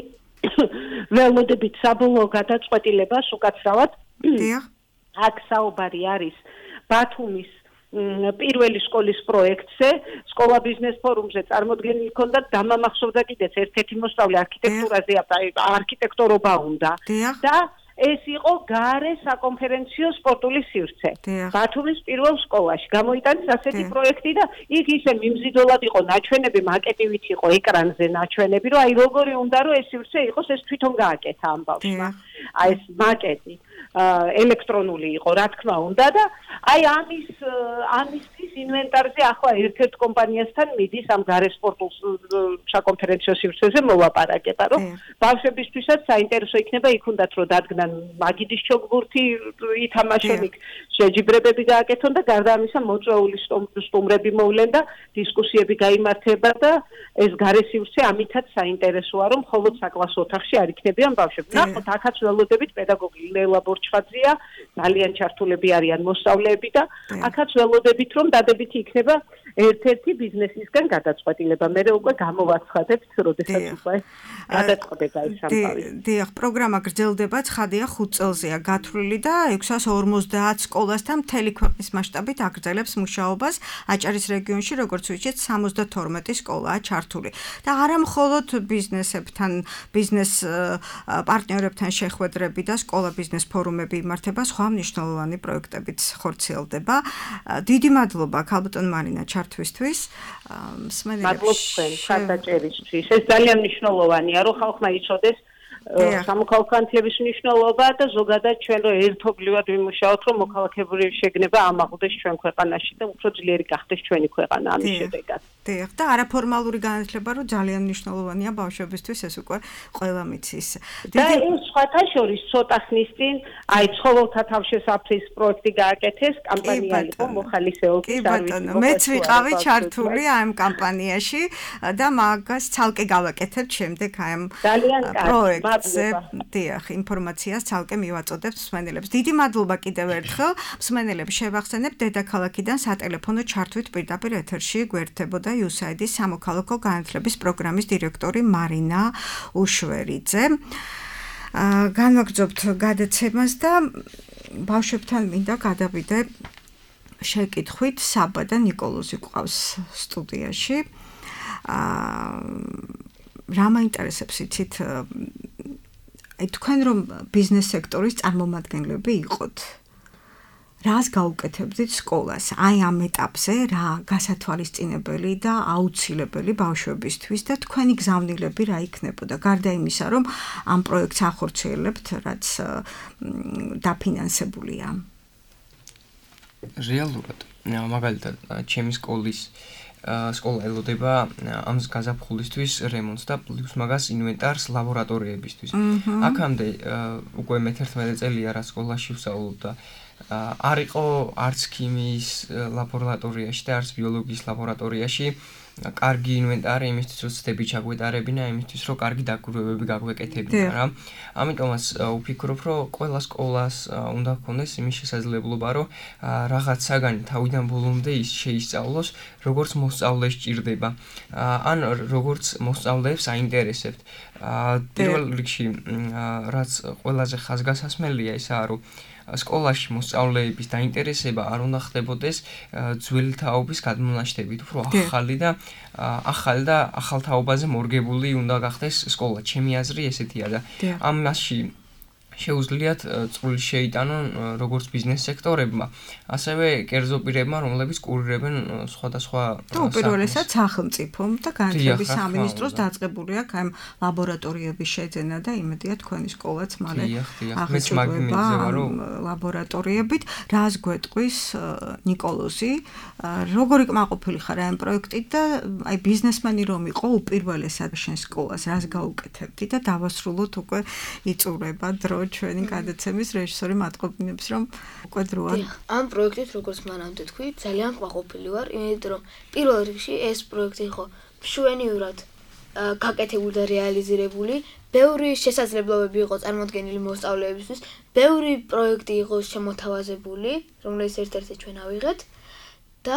S8: ველოდებით საბოლოო გადაწყვეტილებას უკაცრავად.
S2: დიახ.
S8: აქ საუბარი არის ბათუმის პირველი სკოლის პროექტზე, სკოლა ბიზნეს ფორუმზე წარმოდგენილი ჰქონდა, დამამახსოვრდა კიდეც ერთ-ერთი მოსწავლე არქიტექტურაზე, არქიტექტორობა უნდა. და ეს იყო გარე საკონფერენციო სპორტული სივრცე. ბათუმის პირველ სკოლაში გამოიტანეს ასეთი პროექტი და იქ ისე მიმზიდველად იყო ნაჩვენები, მაკეტივით იყო ეკრანზე ნაჩვენები, რომ აი როგორი უნდა რომ ეს სივრცე იყოს, ეს თვითონ გააკეთა ამ ბავშვმა. აი ეს მაკეტი ელექტრონული იყო, რა თქმა უნდა და აი ამის ამისთვის ინვენტარზე ახლა ერთ-ერთ კომპანიასთან მიდის ამ გარე სპორტულ საკონფერენციო სივრცეზე მოვაპარაკება, რომ ბავშვებისთვისაც საინტერესო იქნება იქ უნდათ რომ დადგნან მაგიდის ჩოგბურთი ითამაშონ, იქ შეჯიბრებები გააკეთონ და გარდა ამისა მოწვეული სტუმრები მოვლენ და დისკუსიები გაიმართება და ეს გარე სივრცე ამითაც საინტერესოა, რომ მხოლოდ საკლასო ოთახში არ იქნებიან ბავშვები. ნახოთ, აქაც ველოდებით პედაგოგი ლელა ბორჩხაძეა, ძალიან ჩართულები არიან მოსწავლეები და აქაც ველოდებით რომ დადებითი იქნება ერთ-ერთი ბიზნესისგან გადაწყვეტილება. მე უკვე გამოვაცხადებთ, როდესაც უკვე გადაწყვეტება ის ამბავი.
S2: დიახ, პროგრამა გრძელდება, ცხადია ხუთ წელზეა გათვლილი და ექვსას ორმოცდაათ სკოლასთან მთელი ქვეყნის მასშტაბით აგრძელებს მუშაობას. აჭარის რეგიონში, როგორც ვიცით, სამოცდათორმეტი სკოლაა ჩართული. და არა მხოლოდ ბიზნესებთან, ბიზნეს პარტნიორებთან შეხვედრები და სკოლა ბიზნეს ფორუმები იმართება, სხვა მნიშვნელოვანი პროექტებიც ხორციელდება. დიდი მადლობა ქალბატონ მარინა ჩართვისთვის.
S8: მადლობს თქვენ ხარდაჭერისთვის. ეს ძალიან მნიშვნელოვანია, რომ ხალხმა იცოდეს სამოქალაქო განათლების მნიშვნელობა და ზოგადად ჩვენ რო ერთობლივად ვიმუშაოთ, რომ მოქალაქეური შეგნება ამაღლდეს ჩვენ ქვეყანაში და უფრო ძლიერი გახდეს ჩვენი ქვეყანა ამის შედეგად.
S2: დიახ, და არაფორმალური განათლება რო ძალიან მნიშვნელოვანია ბავშვებისთვის, ეს უკვე ყველა მიცის.
S8: და ეს სხვათა შორის ცოტა ხნის წინ აი ცხოველთა თავშესაფრის პროექტი გააკეთეს, კამპანია იყო მოხალისეობის
S2: სარვისი. მეც ვიყავი ჩართული ამ კამპანიაში და მაგას ცალკე გავაკეთებ შემდეგ აი ამ პროექტზე. დიახ, ინფორმაციას ცალკე მივაწოდებთ მსმენელებს. დიდი მადლობა კიდევ ერთხელ. მსმენელებს შევახსენებ, დედაქალაქიდან სატელეფონო ჩართვით პირდაპირ ეთერში გვერდებოდა იუ ეს აი დი-ის სამოქალაქო განათლების პროგრამის დირექტორი მარინა უშვერიძე. განვაგრძობთ გადაცემას და ბავშვებთან მინდა გადავიდე შეკითხვით საბა და ნიკოლოზი ყავს სტუდიაში. აა რა მაინტერესებს იცით აი თქვენ რომ ბიზნეს სექტორის წარმომადგენლები იყოთ რას გაუკეთებდით სკოლას აი ამ ეტაპზე რა გასათვალისწინებელი და აუცილებელი ბავშვებისთვის და თქვენი გზავნილები რა იქნებოდა გარდა იმისა რომ ამ პროექტს ახორციელებთ რაც დაფინანსებულია
S4: რეალურად მაგალითად ჩემი სკოლის სკოლა ელოდება ამ გაზაფხულისთვის რემონტს და პლუს მაგას ინვენტარს ლაბორატორიებისთვის. აქამდე უკვე მეთერთმეტე წელია რა სკოლაში ვსწავლობ და არ იყო არც ქიმიის ლაბორატორიაში და არც ბიოლოგიის ლაბორატორიაში კარგი ინვენტარი იმისთვის რომ ცდები ჩაგვეტარებინა იმისთვის რომ კარგი დაკვირვებები გაგვეკეთებინა რა. ამიტომაც ვფიქრობ რომ ყველა სკოლას უნდა ჰქონდეს იმის შესაძლებლობა რომ რაღაც საგანი თავიდან ბოლომდე ის შეისწავლოს როგორც მოსწავლეს ჭირდება ან როგორც მოსწავლეებს აინტერესებთ. პირველ რიგში რაც ყველაზე ხაზგასასმელია ისაა რომ სკოლაში მოსწავლეების დაინტერესება არ უნდა ხდებოდეს ძველი თაობის გადმონაშთებით, უფრო ახალი და ახალი და ახალ თაობაზე მორგებული უნდა გახდეს სკოლა. ჩემი აზრი ესეთია და ამაში შეუძლიათ წვლილი შეიტანონ როგორც ბიზნეს სექტორებმა, ასევე კერძო პირებმა, რომლებიც კურირებენ სხვადასხვა
S2: უპირველესად სახელმწიფომ და განათლების სამინისტროს დაწყებული აქვს ამ ლაბორატორიების შეძენა და იმედია თქვენი სკოლაც მალე ახერხებება ლაბორატორიებით. რას გვეტყვის ნიკოლოზი, როგორი კმაყოფილი ხარ ამ პროექტით და აი ბიზნესმენი რომ იყო უპირველესად შენ სკოლას რას გაუკეთებდი და დავასრულოთ უკვე იწურება დრო ჩვენი გადაცემის რეჟისორი მადყოფინებს რომ უკვე დროა
S6: ამ პროექტით როგორც მანამდე თქვი ძალიან კმაყოფილი ვარ იმიტომ რომ პირველ რიგში ეს პროექტი იყო მშვენივრად გაკეთებული და რეალიზირებული ბევრი შესაძლებლობები იყო წარმოდგენილი მოსწავლეებისთვის ბევრი პროექტი იყო შემოთავაზებული რომელიც ერთ-ერთი ჩვენ ავიღეთ და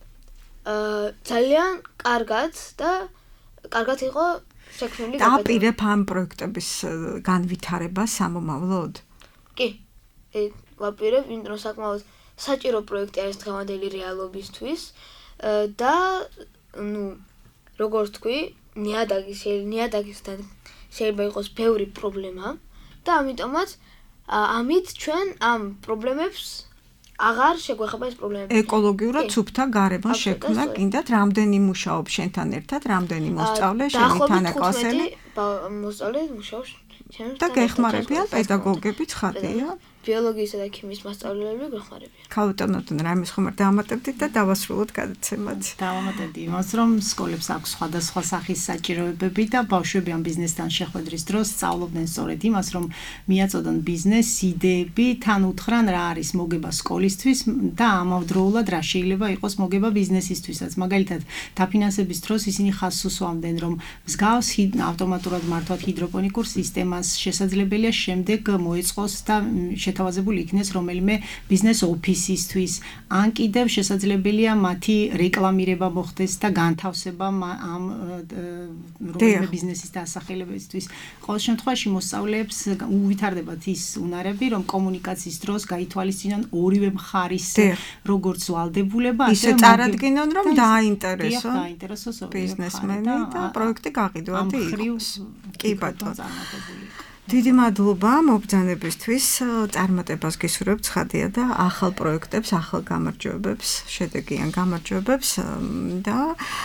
S6: ძალიან კარგად და კარგად იყო შექმნილი
S2: დაპირებ ამ პროექტების განვითარება სამომავლოდ?
S6: კი. ვაპირებ, იმიტომ რომ საკმაოდ საჭირო პროექტი არის დღევანდელი რეალობისთვის და ნუ როგორც თქვი, ნიადაგის ნიადაგისთან შეიძლება იყოს ბევრი პრობლემა და ამიტომაც ამით ჩვენ ამ პრობლემებს აღარ შეგვეხება ეს პრობლემები.
S2: ეკოლოგიურად სუფთა გარემო შექმნა, გინდათ რამდენი მუშაობს შენთან ერთად, რამდენი მოსწავლე, შენი თანაკლასელი?
S6: მოსწავლე მუშაობს ჩემთან.
S2: და გეხმარებიან პედაგოგები ცხადია?
S6: ბიოლოგიისა და ქიმიის მასწავლებლები გეხმარებიან.
S2: ქაუტონოდან რამეს ხომ არ დაამატებდით და დავასრულოთ გადაცემაც.
S5: დავამატებდი იმას, რომ სკოლებს აქვს სხვადასხვა სახის საჭიროებები და ბავშვები ამ ბიზნესთან შეხვედრის დროს სწავლობდნენ სწორედ იმას, რომ მიაწოდონ ბიზნეს იდეები, თან უთხრან რა არის მოგება სკოლისთვის და ამავდროულად რა შეიძლება იყოს მოგება ბიზნესისთვისაც. მაგალითად, დაფინანსების დროს ისინი ხაზს უსვამდნენ, რომ მსგავს ავტომატურად მართვად ჰიდროპონიკურ სისტემას შესაძლებელია შემდეგ მოეწყოს და შეთავაზებული იქნეს რომელიმე ბიზნეს ოფისისთვის ან კიდევ შესაძლებელია მათი რეკლამირება მოხდეს და განთავსება ამ რომელიმე ბიზნესის დასახელებისთვის. ყოველ შემთხვევაში მოსწავლეებს უვითარდებათ ის უნარები, რომ კომუნიკაციის დროს გაითვალისწინონ ორივე მხარის როგორც ვალდებულება,
S2: ისე წარადგინონ, რომ დააინტერესონ
S5: დააინტერესოს
S2: ბიზნესმენი და პროექტი გაყიდვადი იყოს. კი ბატონო. დიდი მადლობა მობრძანებისთვის, წარმატებას გისურვებთ ცხადია და ახალ პროექტებს, ახალ გამარჯვებებს, შედეგიან გამარჯვებებს და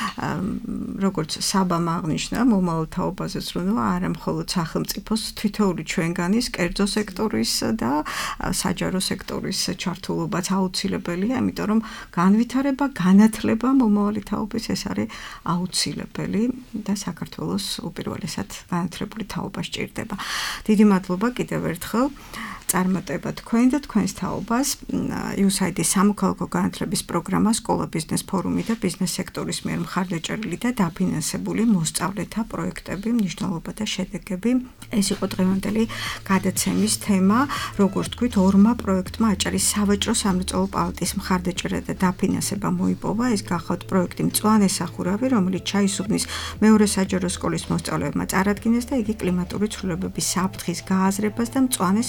S2: როგორც საბამ აღნიშნა, მომავალ თაობაზეც რომ არა მხოლოდ სახელმწიფოს თითოეული ჩვენგანის კერძო სექტორის და საჯარო სექტორის ჩართულობაც აუცილებელია, იმიტომ რომ განვითარება, განათლება მომავალი თაობის ეს არის აუცილებელი და საქართველოს უპირველესად განათლებული თაობა სჭირდება. დიდი მადლობა კიდევ ერთხელ წარმატება თქვენ და თქვენს თაობას იუ ეს აი დი-ის სამოქალაქო განათლების პროგრამა სკოლა ბიზნეს ფორუმი და ბიზნეს სექტორის მიერ მხარდაჭერილი და დაფინანსებული მოსწავლეთა პროექტები, მნიშვნელობა და შედეგები. ეს იყო დღევანდელი გადაცემის თემა. როგორც თქვით, ორმა პროექტმა აჭარის სავაჭრო სამრეწველო პალატის მხარდაჭერა და დაფინანსება მოიპოვა. ეს გახლავთ პროექტი მწვანე სახურავი, რომელიც ჩაისუბნის მეორე საჯარო სკოლის მოსწავლეებმა წარადგინეს და იგი კლიმატური ცვლილებების საფრთხის გააზრებას და მწვანე სახურავის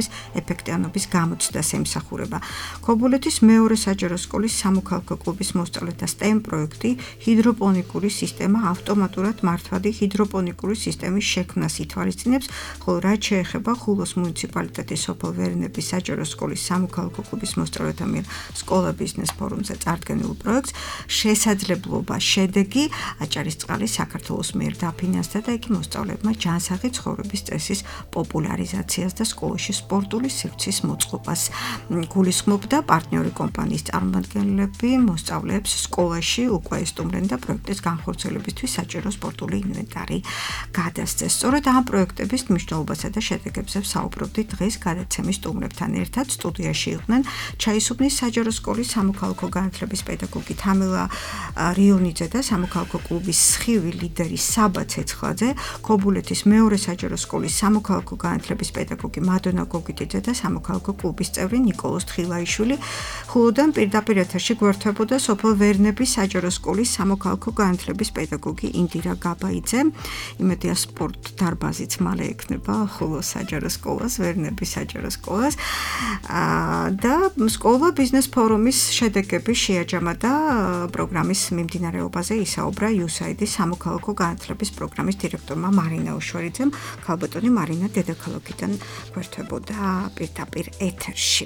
S2: ამჟამის ეფექტიანობის გამოცდას ემსახურება. ქობულეთის მეორე საჯარო სკოლის სამოქალაქო კლუბის მოსწავლეთა STEM პროექტი ჰიდროპონიკური სისტემა ავტომატურად მართვადი ჰიდროპონიკური სისტემის შექმნას ითვალისწინებს, ხოლო რაც შეეხება ხულოს მუნიციპალიტეტის სოფელ ვერნების საჯარო სკოლის სამოქალაქო კლუბის მოსწავლეთა მიერ სკოლა ბიზნეს ფორუმზე წარდგენილ პროექტს შესაძლებლობა შედეგი აჭარისწყალი საქართველოს მიერ დაფინანსდა და იგი მოსწავლეებმა ჯანსაღი ცხოვრების წესის პოპულარიზაციას და სკოლაში სპორტული სივრცის მოწყობას გულისხმობდა. პარტნიორი კომპანიის წარმომადგენლები მოსწავლეებს სკოლაში უკვე ესტუმრნენ და პროექტის განხორციელებისთვის საჭირო სპორტული ინვენტარი გადასცეს. სწორედ ამ პროექტების მნიშვნელობასა და შედეგებზე ვსაუბრობდით დღეს გადაცემის სტუმრებთან ერთად. სტუდიაში იყვნენ ჩაისუბნის საჯარო სკოლის სამოქალაქო განათლების პედაგოგი თამილა რიონიძე და სამოქალაქო კლუბის სხივი ლიდერი საბა ცეცხლაძე, ქობულეთის მეორე საჯარო სკოლის სამოქალაქო განათლების პედაგოგი მადონა გოგიტიძე და სამოქალაქო კლუბის წევრი ნიკოლოზ თხილაიშვილი. ხულოდან პირდაპირ ეთერში გვერდებოდა სოფელ ვერნების საჯარო სკოლის სამოქალაქო განათლების პედაგოგი ინდირა გაბაიძე. იმედია სპორტ დარბაზიც მალე ექნება ხულოს საჯარო სკოლას, ვერნების საჯარო სკოლას. და სკოლა ბიზნეს ფორუმის შედეგები შეაჯამა და პროგრამის მიმდინარეობაზე ისაუბრა იუსაიდის სამოქალაქო განათლების პროგრამის დირექტორმა მარინა უშვერიძემ. ქალბატონი მარინა დედაქალაქიდან გვერდებოდა პირდაპირ ეთერში.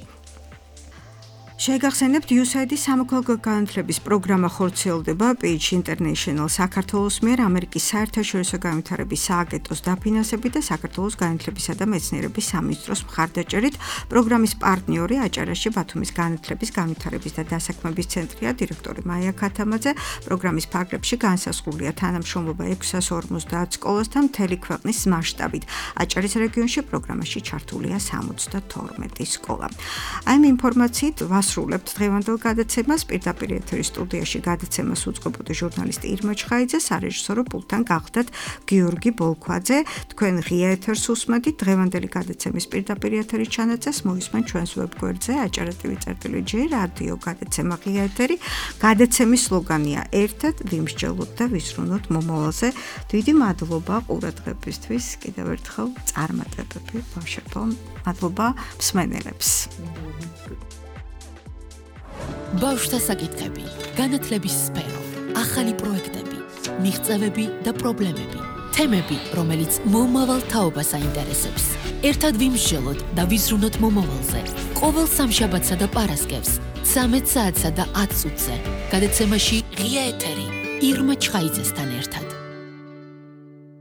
S2: შეგახსენებთ, იუსაიდის სამოქალაქო განათლების პროგრამა ხორციელდება Page International საქართველოს მიერ ამერიკის საერთაშორისო განვითარების სააგენტოს დაფინანსებით და საქართველოს განათლებისა და მეცნიერების სამინისტროს მხარდაჭერით. პროგრამის პარტნიორი აჭარაში ბათუმის განათლების, განვითარების და დასაქმების ცენტრია დირექტორი მაია ქათამაძე. პროგრამის ფარგლებში განსაზღვრულია თანამშრომლობა ექვსას ორმოცდაათ სკოლასთან მთელი ქვეყნის მასშტაბით. აჭარის რეგიონში პროგრამაში ჩართულია სამოცდათორმეტი სკოლა. ამ ინფორმაციით ვასრულებთ დღევანდელ გადაცემას. პირდაპირ ეთერის სტუდიაში გადაცემას უწყობოდა ჟურნალისტი ირმა ჩხაიძე, სარეჟისორო პულტთან გახდათ გიორგი ბოლქვაძე. თქვენ ღია ეთერს უსმენთ. დღევანდელი გადაცემის პირდაპირ ეთერის ჩანაწერს მოისმენ ჩვენს ვებგვერდზე aჭara.tv.gr რადიო გადაცემა ღია ეთერი. გადაცემის სლოგანია ერთად ვიმსჯელოთ და ვისრუნოთ მომავალზე. დიდი მადლობა ყურადღებისთვის. კიდევ ერთხელ წარმატებები ბავშვებო. მადლობა მსმენელებს.
S1: ბავშვთა საკითხები, განათლების სფერო, ახალი პროექტები, მიღწევები და პრობლემები, თემები, რომელიც მომავალ თაობას აინტერესებს. ერთად ვიმსჯელოთ და ვიზრუნოთ მომავალზე. ყოველ სამშაბათსა და პარასკევს, ცამეტ საათსა და ათ წუთზე. გადაცემაში ღია ეთერი ირმა ჩხაიძესთან ერთად.